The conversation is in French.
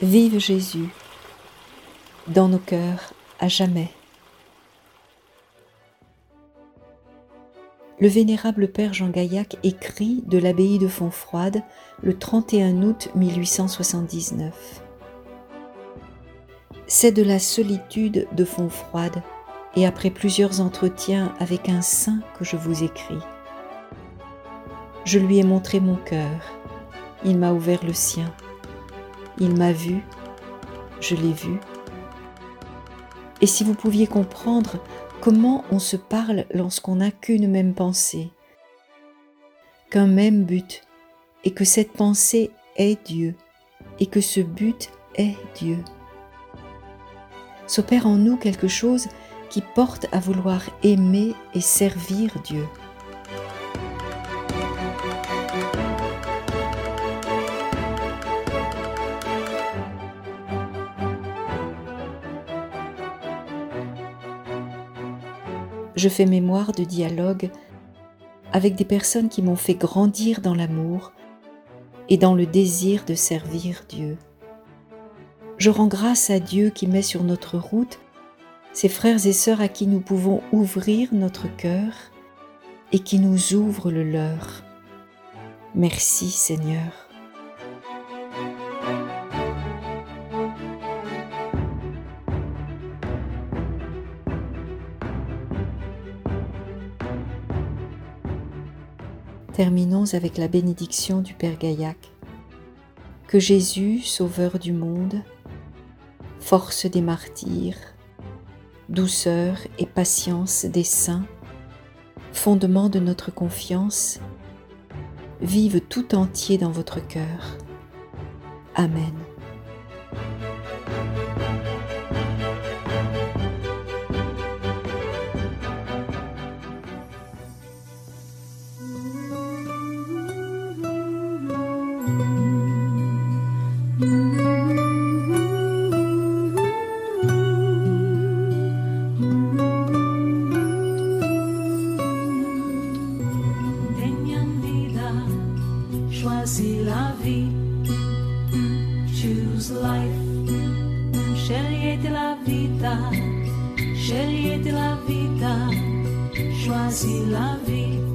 Vive Jésus, dans nos cœurs à jamais. Le vénérable père Jean Gaillac écrit de l'abbaye de Fontfroide le 31 août 1879. C'est de la solitude de Fontfroide et après plusieurs entretiens avec un saint que je vous écris. Je lui ai montré mon cœur, il m'a ouvert le sien. Il m'a vu, je l'ai vu. Et si vous pouviez comprendre comment on se parle lorsqu'on n'a qu'une même pensée, qu'un même but, et que cette pensée est Dieu, et que ce but est Dieu. S'opère en nous quelque chose qui porte à vouloir aimer et servir Dieu. Je fais mémoire de dialogue avec des personnes qui m'ont fait grandir dans l'amour et dans le désir de servir Dieu. Je rends grâce à Dieu qui met sur notre route ces frères et sœurs à qui nous pouvons ouvrir notre cœur et qui nous ouvrent le leur. Merci Seigneur. Terminons avec la bénédiction du Père Gaillac. Que Jésus, Sauveur du monde, force des martyrs, douceur et patience des saints, fondement de notre confiance, vive tout entier dans votre cœur. Amen. Choisis la vie, choose life, scegliete la vita, choisis la vie.